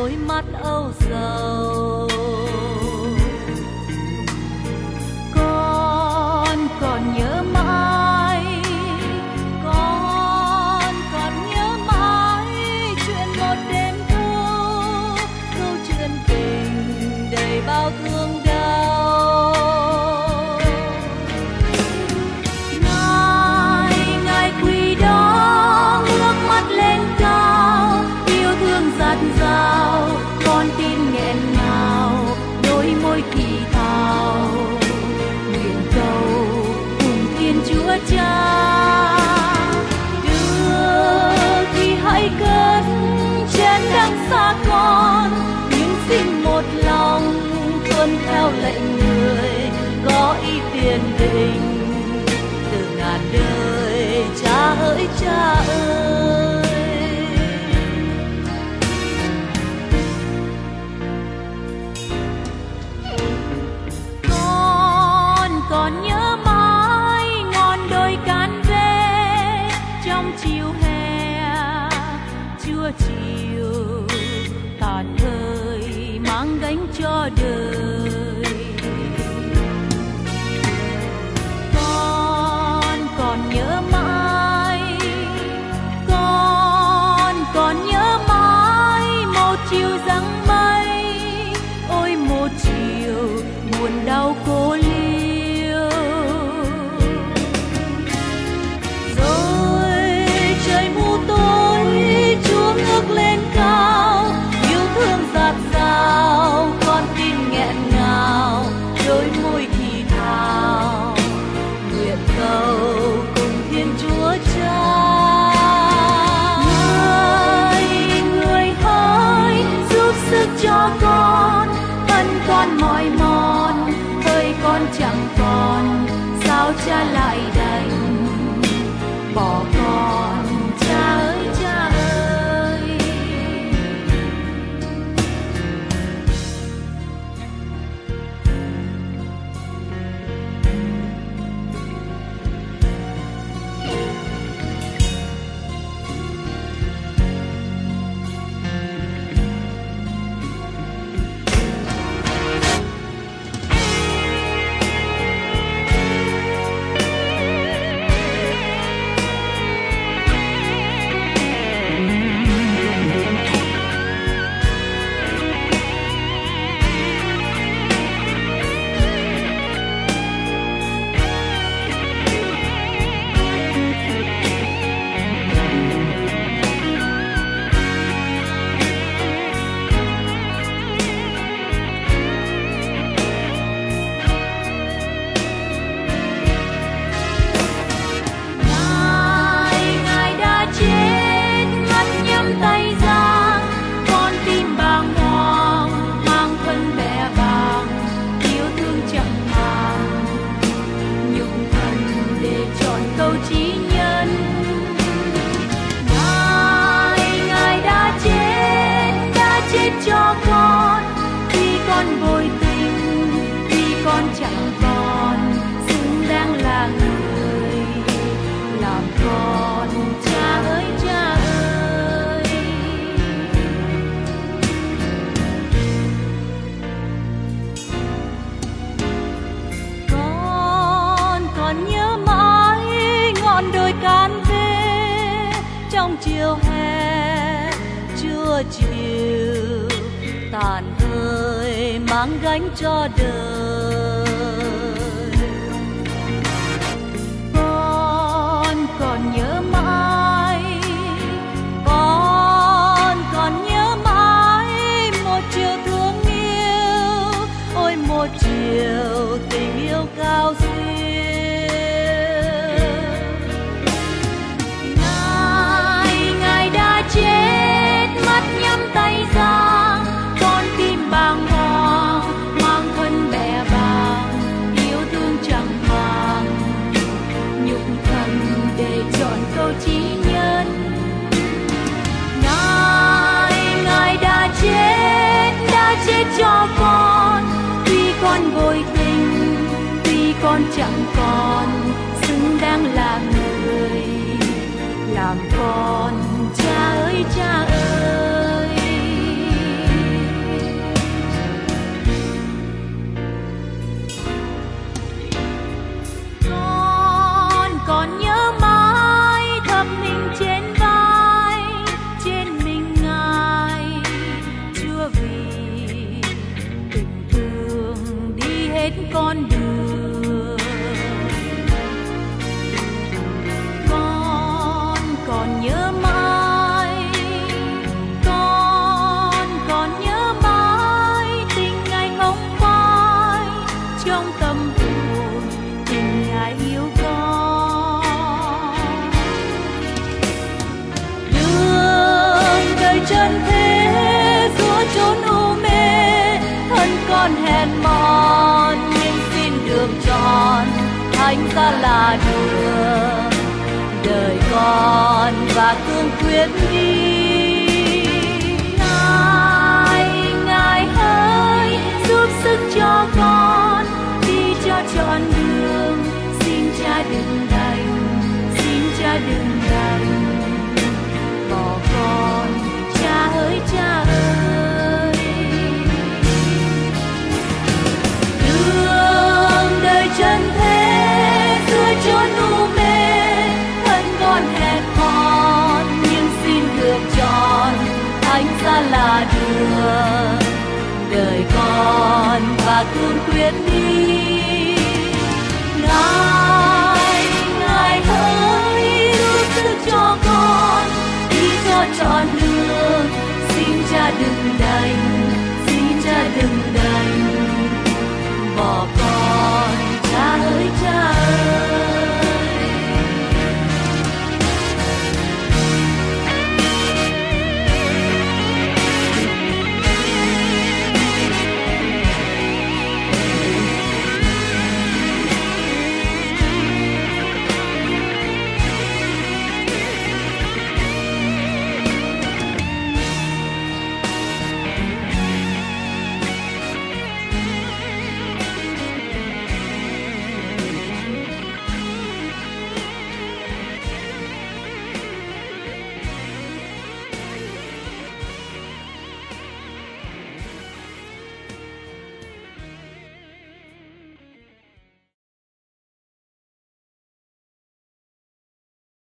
đôi mắt âu sầu. Con còn nhớ mãi, con còn nhớ mãi chuyện một đêm thâu, câu chuyện tình đầy bao thương đau. Ngài quỳ đó ngước mắt lên cao, yêu thương dạt dào, con tim nghẹn ngào, đôi môi thì thào nguyện cầu cùng Thiên Chúa Cha. Đưa thì hãy cất chén đang xa con, nhưng xin một lòng tuân theo lệnh người có ý tiền định từ ngàn đời. Cha ơi cha ơi, con còn nhớ mãi ngọn đồi cạn ve trong chiều hè trưa chiều tàn hơi mang gánh cho đời. Con còn nhớ mãi, con còn nhớ mãi một chiều giăng mây, ôi một chiều buồn đau cô liêu. Rồi trời mù tối Chúa ngước lên cao, yêu thương dạt dào, con tim nghẹn ngào, đôi môi thì thào nguyện cầu cùng Thiên Chúa Cha. Người hỡi giúp sức cho con, thân con mỏi mòn, hơi con chẳng còn, sao Cha lại đành bỏ con. Cha ơi cha ơi, Ngài đã chết ngắt nhắm tay ra, con tim bàng hoàng mang phân bẻ bàng, yêu thương chẳng màng nhục thân để chọn câu chí nhân. Ngài đã chết cho con, khi con vội tình, khi con chẳng còn xứng đáng là người làm con. Cha ơi cha ơi, con còn nhớ mãi ngọn đồi cạn ve trong chiều hè trưa chiều tàn hơi mang gánh cho đời. Con còn nhớ mãi, con còn nhớ mãi một chiều thương yêu, ôi một chiều tình yêu cao siêu. Ngài đã chết mắt nhắm tay ra, con tim bàng hoàng mang thân bẻ bàng, con đường. Con còn nhớ mãi, con còn nhớ mãi tình ngày hồng phai trong tâm hồn, tình ngài yêu con. Đường đời chân thế giữa chốn u mê, thân con hèn mòn nhưng xin được chọn thánh giá là đường. Đời con và cương quyết đi, ngài hỡi giúp sức cho con đi cho trọn đường. Xin cha đừng đành, xin cha đừng đành bỏ con, cha ơi cha ơi. Đường đời chân thế giữa chốn u mê, thân con hèn mòn nhưng xin được chọn thánh giá là đường. Đời con và cương quyết đi, ngài hỡi giúp sức cho con đi cho trọn đường. Xin cha đừng đành, xin cha đừng đành